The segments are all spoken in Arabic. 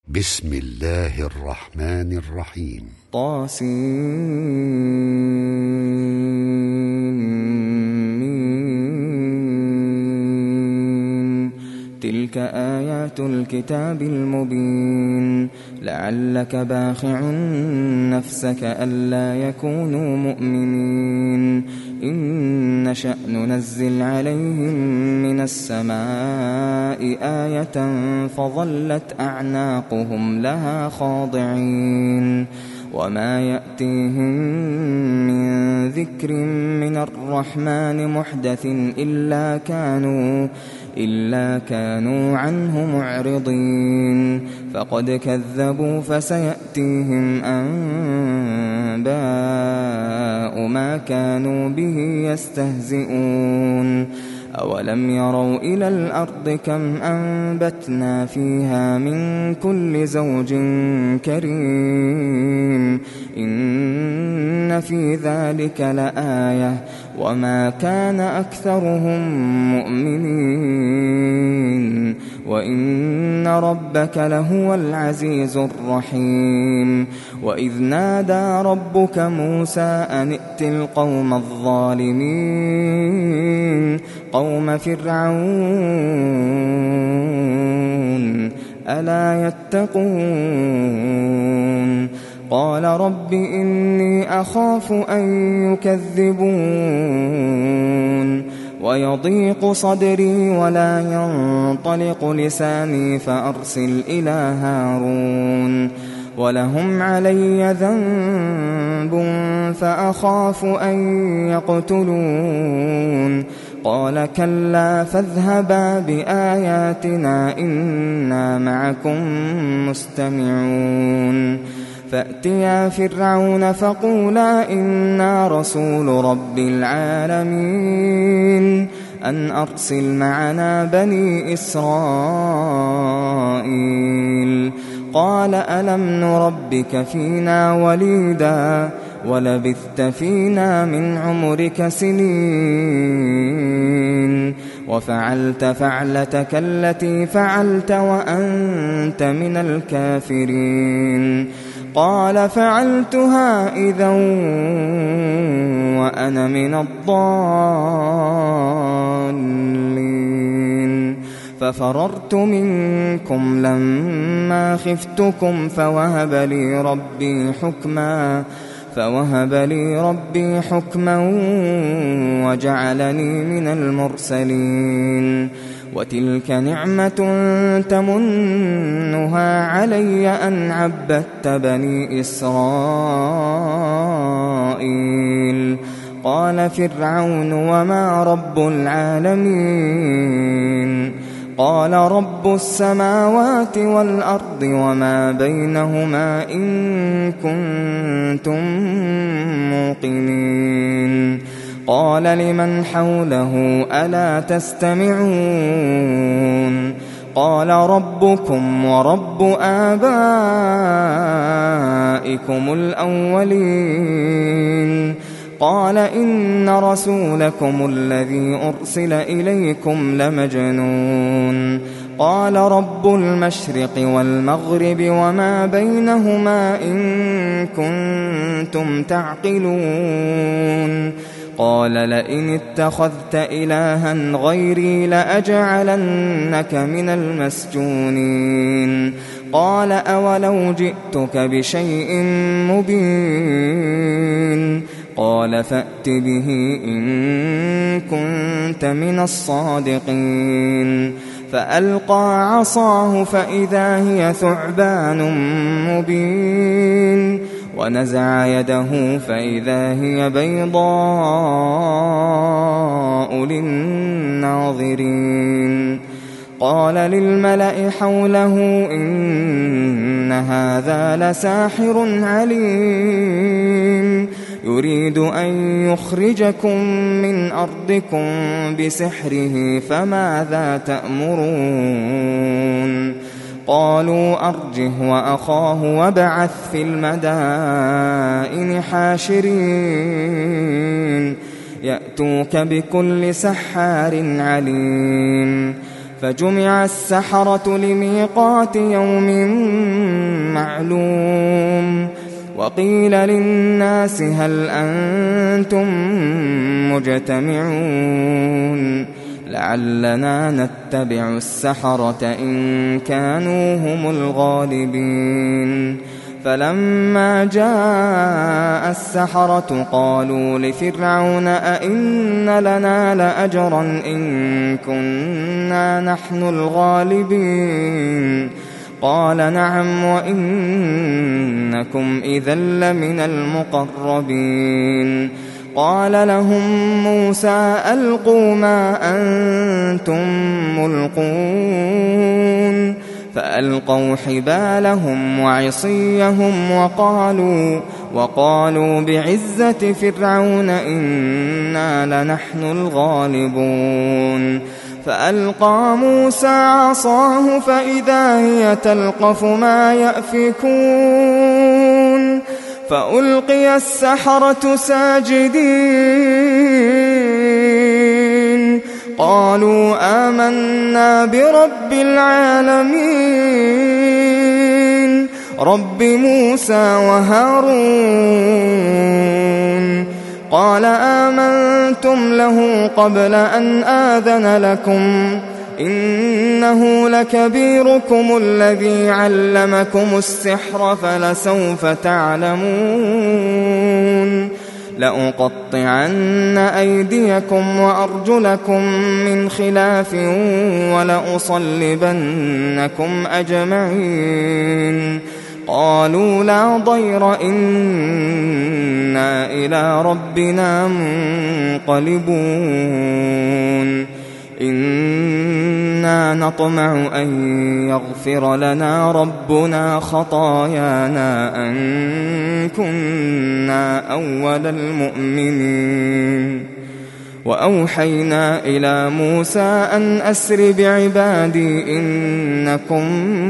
بسم الله الرحمن الرحيم. طاسين. تلك آيات الكتاب المبين. لعلك باخع نفسك ألا يكونوا مؤمنين. إن نشأ ننزل عليهم من السماء آية فظلت أعناقهم لها خاضعين. وما يأتيهم من ذكر من الرحمن محدث إلا كانوا عنه معرضين. فقد كذبوا فسيأتيهم أنباء ما كانوا به يستهزئون. أولم يروا إلى الأرض كم أنبتنا فيها من كل زوج كريم. إن في ذلك لآية وما كان أكثرهم مؤمنين وإن ربك لهو العزيز الرحيم. وإذ نادى ربك موسى أن ائت القوم الظالمين قوم فرعون ألا يتقون. قال رب إني أخاف أن يكذبون ويضيق صدري ولا ينطلق لساني فأرسل إلى هارون ولهم علي ذنب فأخاف أن يقتلون. قال كلا فاذهبا بآياتنا إنا معكم مستمعون. فأتيا فرعون فقولا إنا رسول رب العالمين أن أرسل معنا بني إسرائيل. قال ألم نربك فينا وليدا ولبثت فينا من عمرك سنين وفعلت فعلتك التي فعلت وأنت من الكافرين. قال فعلتها إذا وأنا من الضالين. ففررت منكم لما خفتكم فوهب لي ربي حكما وجعلني من المرسلين. وتلك نعمة تمنها علي أن عبدت بني إسرائيل. قال فرعون وما رب العالمين. قال رب السماوات والأرض وما بينهما إن كنتم موقنين. قال لمن حوله ألا تستمعون. قال ربكم ورب آبائكم الأولين. قال إن رسولكم الذي أرسل إليكم لمجنون. قال رب المشرق والمغرب وما بينهما إن كنتم تعقلون. قال لئن اتخذت إلها غيري لأجعلنك من المسجونين. قال أولو جئتك بشيء مبين. قال فأت به إن كنت من الصادقين. فألقى عصاه فإذا هي ثعبان مبين ونزع يده فإذا هي بيضاء للناظرين. قال للملأ حوله إن هذا لساحر عليم يريد أن يخرجكم من أرضكم بسحره فماذا تأمرون. قالوا أرجه وأخاه وابعث في المدائن حاشرين يأتوك بكل سحار عليم. فجمع السحرة لميقات يوم وقيل للناس هل أنتم مجتمعون لعلنا نتبع السحرة إن كانوا هم الغالبين فلما جاء السحرة قالوا لفرعون أئن لنا لأجرا إن كنا نحن الغالبين قال نعم وإنكم إذا لمن المقربين قال لهم موسى ألقوا ما أنتم ملقون فألقوا حبالهم وعصيهم وقالوا بعزة فرعون إنا لنحن الغالبون فألقى موسى عصاه فإذا هي تلقف ما يأفكون فألقي السحرة ساجدين قالوا آمنا برب العالمين رب موسى وهارون قال آمنتم له قبل أن آذن لكم إنه لكبيركم الذي علمكم السحر فلسوف تعلمون لأقطعن أيديكم وأرجلكم من خلاف ولأصلبنكم أجمعين قالوا لا ضير إنا إلى ربنا منقلبون إنا نطمع أن يغفر لنا ربنا خطايانا أن كنا أول المؤمنين وأوحينا إلى موسى أن أسر بعبادي إنكم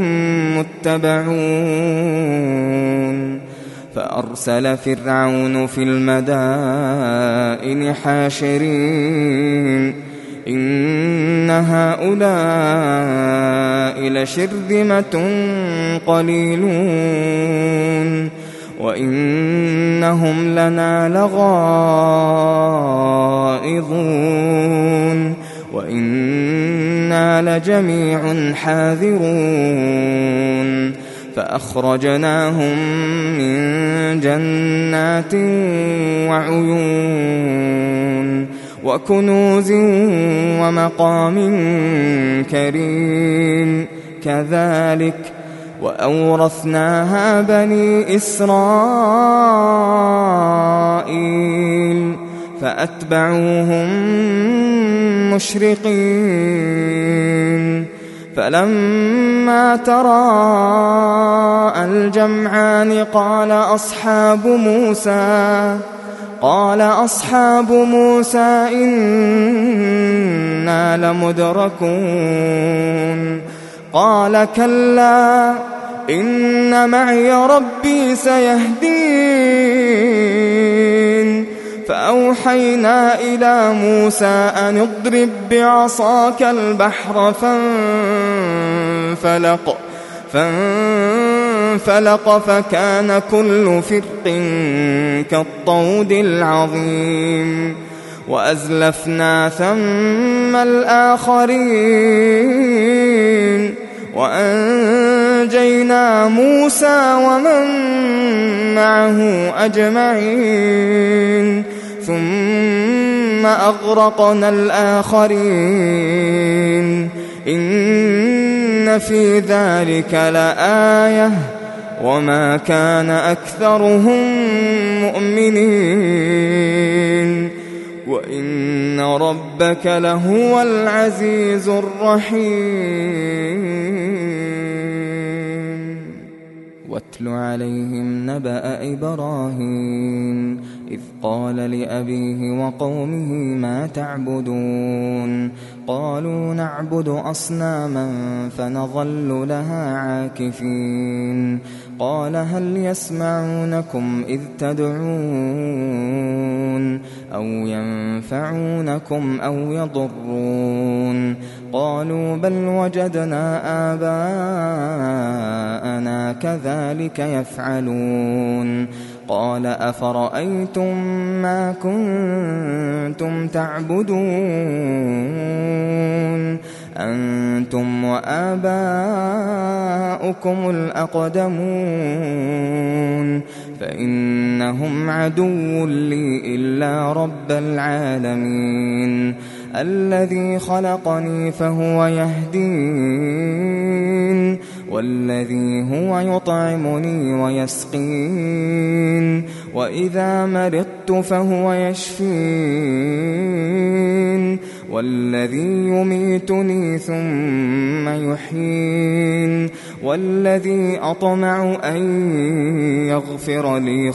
متبعون فأرسل فرعون في المدائن حاشرين إن هؤلاء لشرذمة قليلون وإنهم لنا لغائظون وإنا لجميع حاذرون فأخرجناهم من جنات وعيون وكنوز ومقام كريم كذلك وأورثناها بني إسرائيل فأتبعوهم مشرقين فلما تراءى الجمعان قال أصحاب موسى إنا لمدركون قال كلا إن معي ربي سيهدين فأوحينا إلى موسى أن اضرب بعصاك البحر فانفلق فكان كل فرق كالطود العظيم وأزلفنا ثم الآخرين وأنجينا موسى ومن معه أجمعين ثم أغرقنا الآخرين إن في ذلك لآية وما كان أكثرهم مؤمنين وإن ربك لهو العزيز الرحيم واتل عليهم نبأ إبراهيم إذ قال لأبيه وقومه ما تعبدون قالوا نعبد أصناما فنظل لها عاكفين قال هل يسمعونكم إذ تدعون أو ينفعونكم أو يضرون قالوا بل وجدنا آباءنا كذلك يفعلون قال أفرأيتم ما كنتم تعبدون أنتم وآباؤكم الأقدمون فإنهم عدو لي إلا رب العالمين الذي خلقني فهو يهدين والذي هو يطعمني ويسقين وإذا مرضت فهو يشفين والذي يميتني ثم يحيين والذي أطمع أن يغفر لي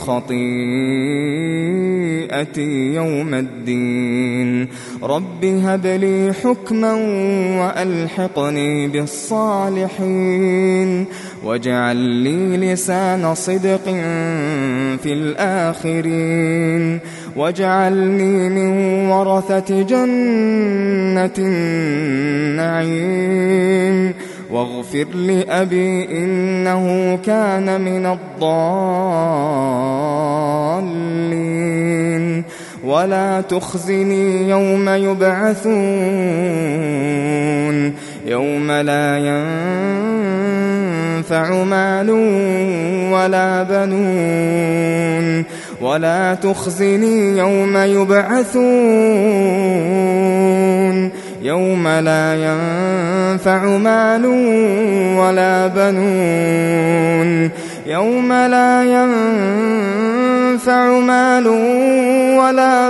خطيئتي يوم الدين رب هب لي حكما وألحقني بالصالحين واجعل لي لسان صدق في الآخرين واجعلني من ورثة جنة النعيم واغفر لأبي إنه كان من الضالين ولا تخزني يوم يبعثون يوم لا ينفع مال ولا بنون ولا تخزني يوم يبعثون يوم لا ينفع مال ولا بنون يوم لا ينفع مال ولا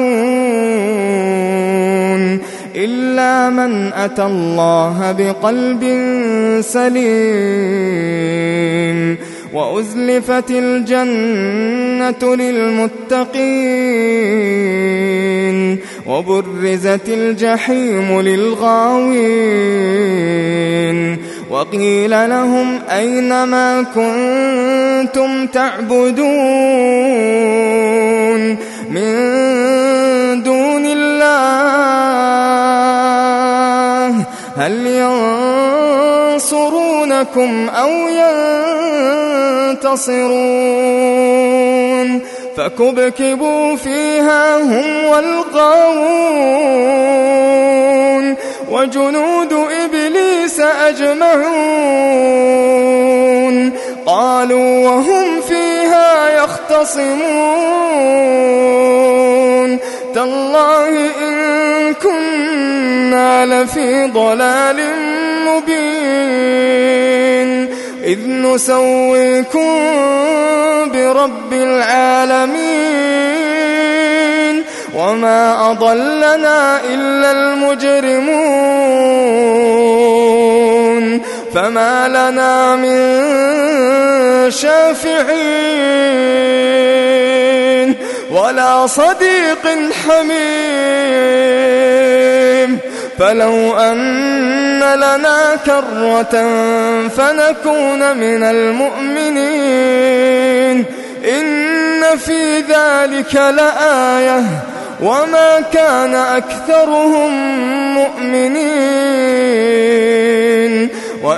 بنون إلا من أتى الله بقلب سليم وأزلفت الجنة للمتقين وبرزت الجحيم للغاوين وقيل لهم أين ما كنتم تعبدون من دون الله هل ينصرونكم أو ينتصرون فكبكبوا فيها هم والغاوون وجنود إبليس أجمعون قالوا وهم فيها يختصمون تالله إن كنا لفي ضلال مبين إذ نسويكم برب العالمين وما أضلنا إلا المجرمون فما لنا من شافعين ولا صديق حميم فلو أن لنا كرة فنكون من المؤمنين إن في ذلك لآية وما كان أكثرهم مؤمنين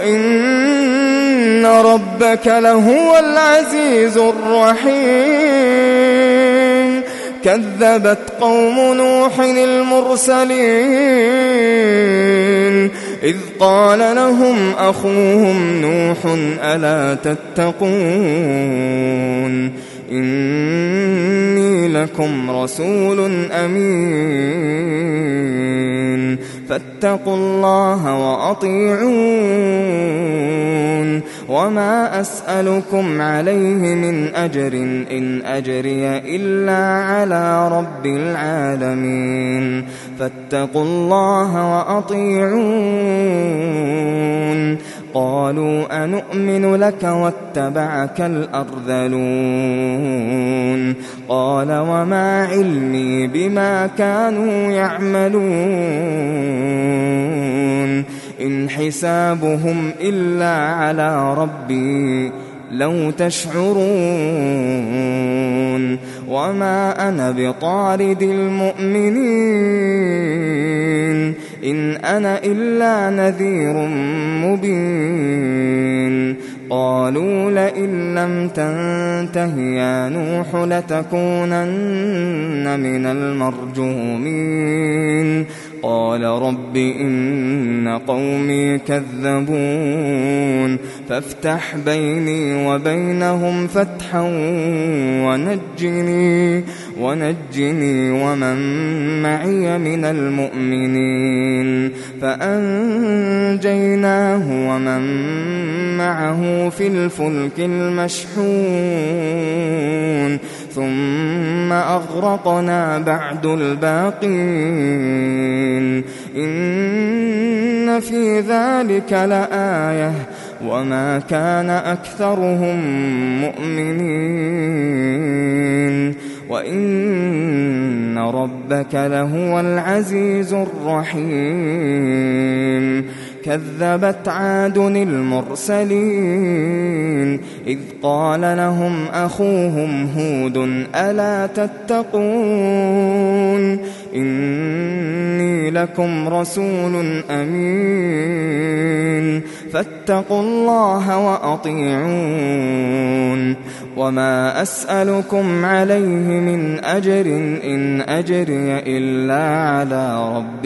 وإن ربك لهو العزيز الرحيم كذبت قوم نوح المرسلين إذ قال لهم أخوهم نوح ألا تتقون إني لكم رسول أمين فاتقوا الله وأطيعون وما أسألكم عليه من أجر إن أجري إلا على رب العالمين فاتقوا الله وأطيعون قالوا أنؤمن لك واتبعك الأرذلون قال وما علمي بما كانوا يعملون إن حسابهم إلا على ربي لو تشعرون وما أنا بطارد المؤمنين إن أنا إلا نذير مبين قالوا لئن لم تنته يا نوح لتكونن من المرجومين قال رب إن قومي كذبون فافتح بيني وبينهم فتحا ونجني ومن معي من المؤمنين فأنجيناه ومن معه في الفلك المشحون ثم أغرقنا بعد الباقين إن في ذلك لآية وما كان أكثرهم مؤمنين وإن ربك لهو العزيز الرحيم كذبت عاد المرسلين إذ قال لهم أخوهم هود ألا تتقون إني لكم رسول أمين فاتقوا الله وأطيعون وما أسألكم عليه من أجر إن أجري إلا على رب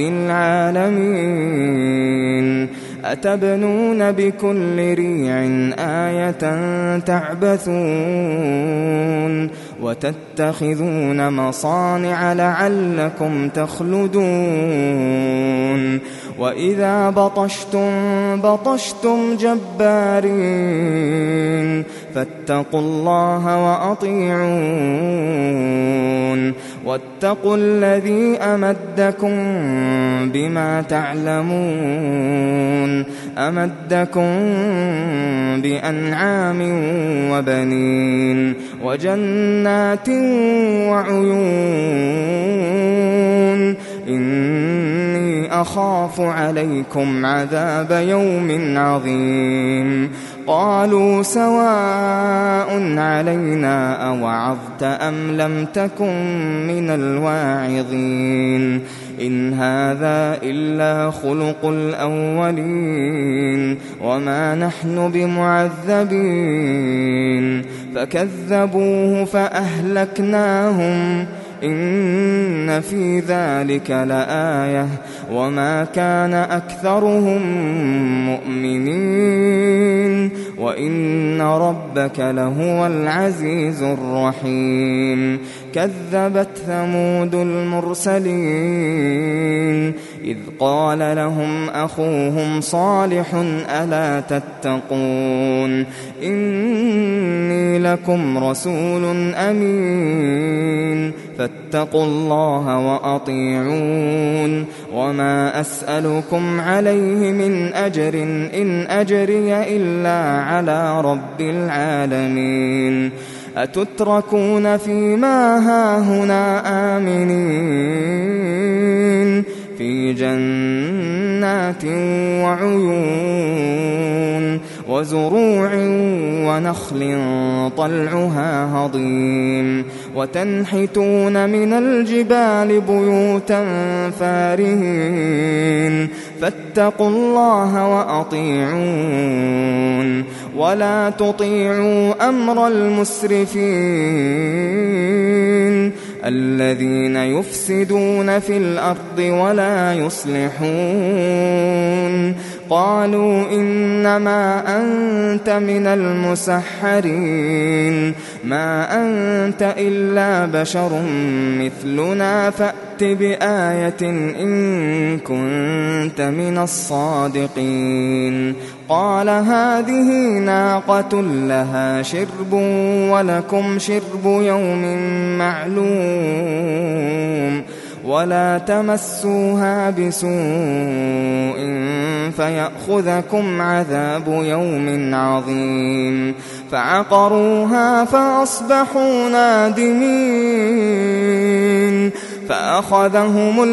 العالمين أتبنون بكل ريع آية تعبثون وتتخذون مصانع لعلكم تخلدون وإذا بطشتم جبارين فاتقوا الله وأطيعون واتقوا الذي أمدكم بما تعلمون أمدكم بأنعام وبنين وجنات وعيون إني أخاف عليكم عذاب يوم عظيم قالوا سواء علينا أوعظت أم لم تكن من الواعظين إن هذا إلا خلق الأولين وما نحن بمعذبين فكذبوه فأهلكناهم إن في ذلك لآية وما كان أكثرهم مؤمنين وإن ربك لهو العزيز الرحيم كذبت ثمود المرسلين إذ قال لهم أخوهم صالح ألا تتقون إني لكم رسول أمين فاتقوا الله وأطيعون وما أسألكم عليه من أجر إن أجري إلا على رب العالمين أتتركون فيما هاهنا آمنين في جنات وعيون وزروع ونخل طلعها هضيم وتنحتون من الجبال بيوتا فارهين فاتقوا الله وأطيعون ولا تطيعوا أمر المسرفين الذين يفسدون في الأرض ولا يصلحون قالوا إنما أنت من المسحرين ما أنت إلا بشر مثلنا فأت بآية إن كنت من الصادقين قال هذه ناقة لها شرب ولكم شرب يوم معلوم ولا تمسوها بسوء فيأخذكم عذاب يوم عظيم فعقروها فأصبحوا نادمين فأخذهم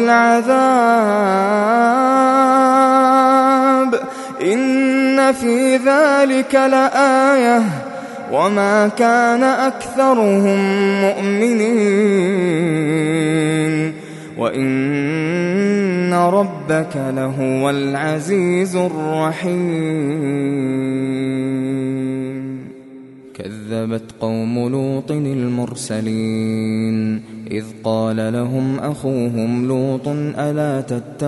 العذاب إن في ذلك لآية وما كان أكثرهم مؤمنين وإن وإن ربك لهو العزيز الرحيم كذبت قوم لوط المرسلين إذ قال لهم أخوهم لوط ألا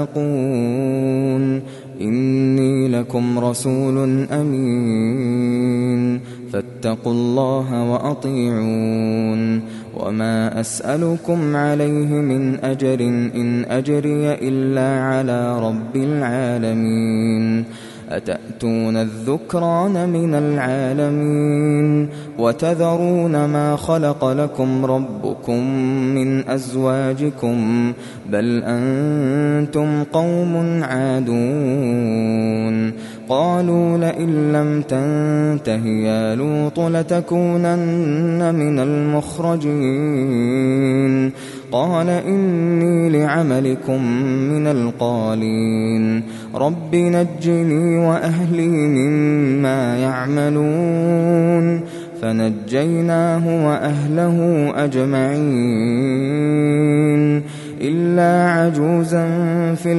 تتقون إني لكم رسول أمين فاتقوا الله وأطيعون وما أسألكم عليه من أجر إن أجري إلا على رب العالمين أتأتون الذكران من العالمين وتذرون ما خلق لكم ربكم من أزواجكم بل أنتم قوم عادون قالوا لئن لم تنته يا لوط لتكونن من المخرجين قال إني لعملكم من القالين رب نجني وأهلي مما يعملون فنجيناه وأهله أجمعين إلا عجوزا في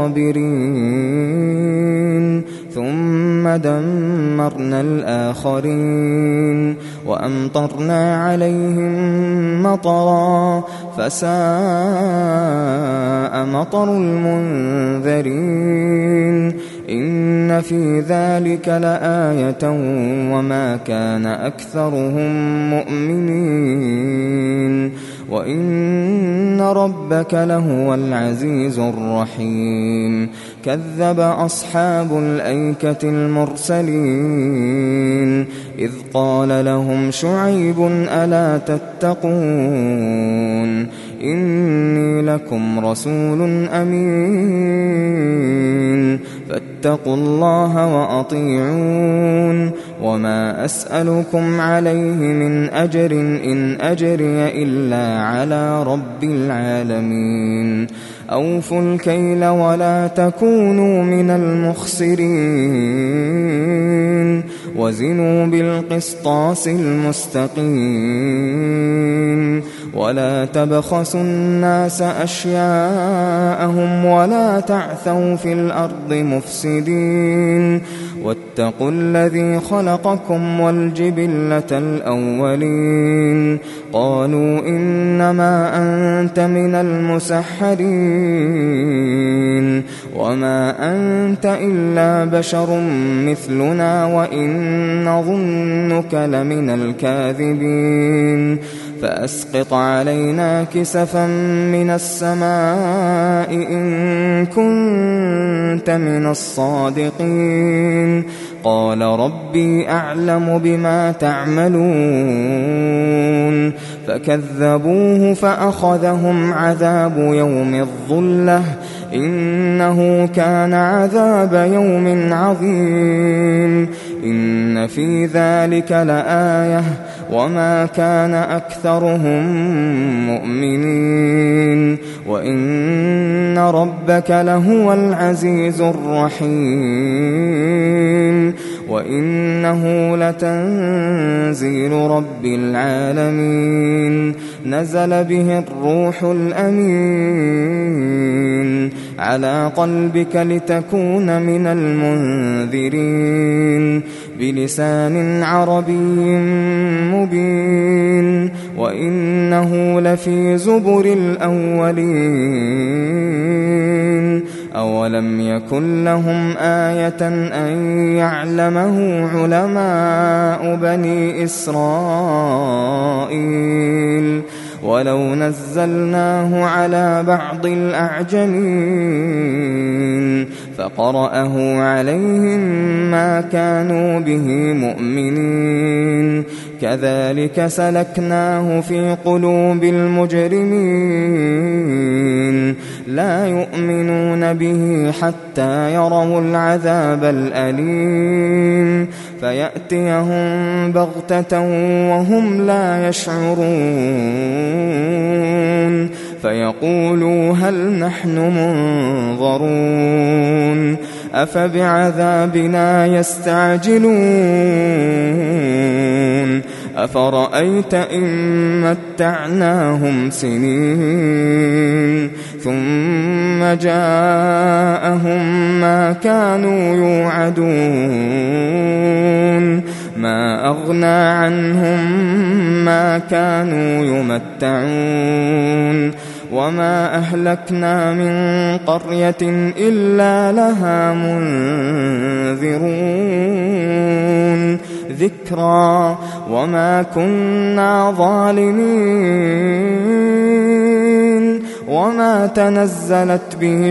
الغابرين ثم دمرنا الآخرين وأمطرنا عليهم مطرا فساء مطر المنذرين إن في ذلك لآية وما كان أكثرهم مؤمنين وإن ربك لهو العزيز الرحيم كذب أصحاب الأيكة المرسلين إذ قال لهم شعيب ألا تتقون إني لكم رسول أمين فاتقوا الله وأطيعون وما أسألكم عليه من أجر إن أجري إلا على رب العالمين أوفوا الكيل ولا تكونوا من المخسرين وزنوا بالقسطاس المستقيم ولا تبخسوا الناس أشياءهم ولا تعثوا في الأرض مفسدين واتقوا الذي خلقكم والجبلة الأولين قالوا إنما أنت من المسحرين وما أنت إلا بشر مثلنا وإن نظنك لمن الكاذبين فأسقط علينا كسفا من السماء إن كنت من الصادقين قال ربي أعلم بما تعملون فكذبوه فأخذهم عذاب يوم الظلة إنه كان عذاب يوم عظيم إن في ذلك لآية وما كان أكثرهم مؤمنين وإن ربك لهو العزيز الرحيم وإنه لتنزيل رب العالمين نزل به الروح الأمين على قلبك لتكون من المنذرين بلسان عربي مبين وإنه لفي زبر الأولين أولم يكن لهم آية أن يعلمه علماء بني إسرائيل ولو نزلناه على بعض الأعجمين فقرأه عليهم ما كانوا به مؤمنين كذلك سلكناه في قلوب المجرمين لا يؤمنون به حتى يروا العذاب الأليم فيأتيهم بغتة وهم لا يشعرون فيقولوا هل نحن منظرون أفبعذابنا يستعجلون أفرأيت إن متعناهم سنين ثم جاءهم ما كانوا يوعدون ما أغنى عنهم ما كانوا يمتعون وما أهلكنا من قرية إلا لها منذرون ذكرى وما كنا ظالمين وما تنزلت به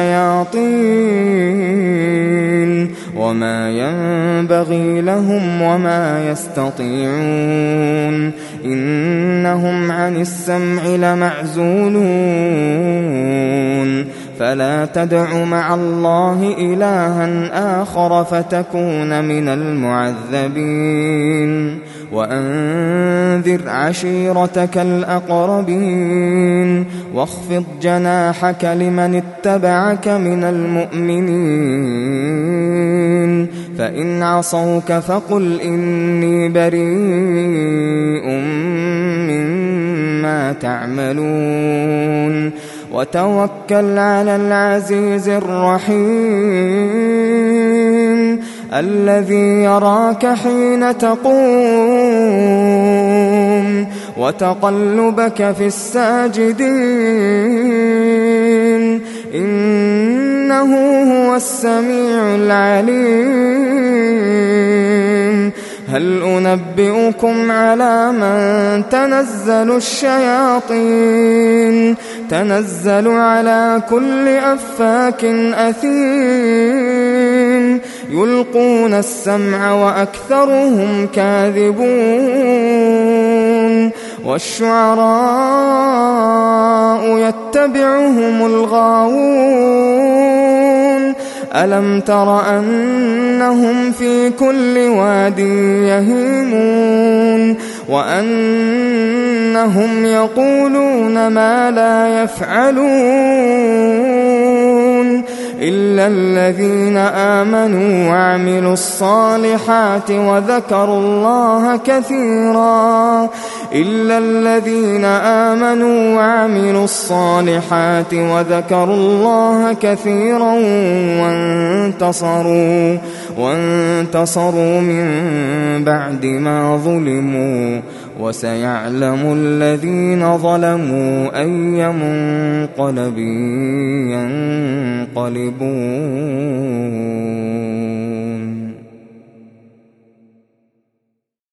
الشياطين وما ينبغي لهم وما يستطيعون إنهم عن السمع لمعزولون فلا تدع مع الله إلها آخر فتكون من المعذبين وأنذر عشيرتك الأقربين واخفض جناحك لمن اتبعك من المؤمنين فإن عصوك فقل إني بريء مما تعملون وتوكل على العزيز الرحيم الذي يراك حين تقوم وتقلبك في الساجدين إنه هو السميع العليم هل أنبئكم على من تنزل الشياطين تنزل على كل أفاك أثيم يلقون السمع وأكثرهم كاذبون والشعراء يتبعهم الغاوون ألم تر أنهم في كل واد يهيمون وأنهم يقولون ما لا يفعلون إلا الذين آمنوا وعملوا الصالحات وذكروا الله كثيرا إلا الذين آمنوا وعملوا الصالحات وذكروا الله كثيرا وانتصروا من بعد ما ظلموا وسيعلم الذين ظلموا أي منقلب ينقلبون